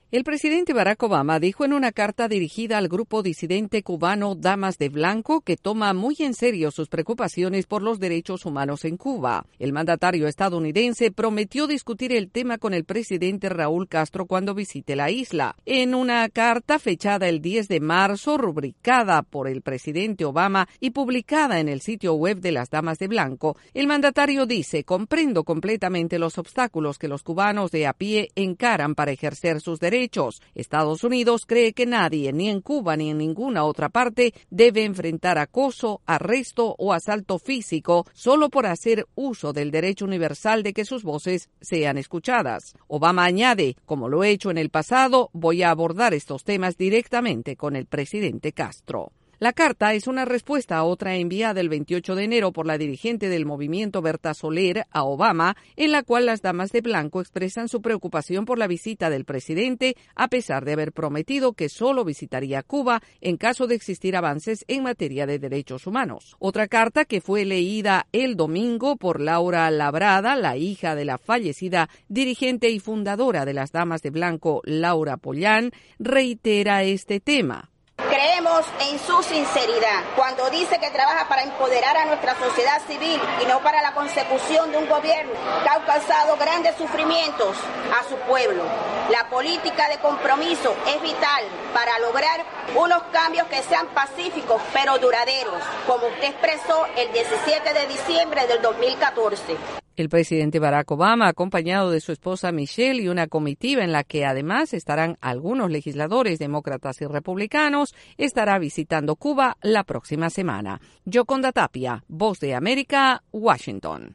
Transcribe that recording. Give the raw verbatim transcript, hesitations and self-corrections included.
El presidente Barack Obama dijo en una carta dirigida al grupo disidente cubano Damas de Blanco que toma muy en serio sus preocupaciones por los derechos humanos en Cuba. El mandatario estadounidense prometió discutir el tema con el presidente Raúl Castro cuando visite la isla. En una carta fechada el diez de marzo, rubricada por el presidente Obama y publicada en el sitio web de las Damas de Blanco, el mandatario dice: comprendo completamente los obstáculos que los cubanos de a pie encaran para ejercer sus derechos. Estados Unidos cree que nadie, ni en Cuba ni en ninguna otra parte, debe enfrentar acoso, arresto o asalto físico solo por hacer uso del derecho universal de que sus voces sean escuchadas. Obama añade: como lo he hecho en el pasado, voy a abordar estos temas directamente con el presidente Castro. La carta es una respuesta a otra enviada el veintiocho de enero por la dirigente del movimiento Berta Soler a Obama, en la cual las Damas de Blanco expresan su preocupación por la visita del presidente, a pesar de haber prometido que solo visitaría Cuba en caso de existir avances en materia de derechos humanos. Otra carta, que fue leída el domingo por Laura Labrada, la hija de la fallecida dirigente y fundadora de las Damas de Blanco, Laura Pollán, reitera este tema. Creemos en su sinceridad cuando dice que trabaja para empoderar a nuestra sociedad civil y no para la consecución de un gobierno que ha causado grandes sufrimientos a su pueblo. La política de compromiso es vital para lograr unos cambios que sean pacíficos pero duraderos, como usted expresó el diecisiete de diciembre del dos mil catorce. El presidente Barack Obama, acompañado de su esposa Michelle y una comitiva en la que además estarán algunos legisladores demócratas y republicanos, estará visitando Cuba la próxima semana. Yoconda Tapia, Voz de América, Washington.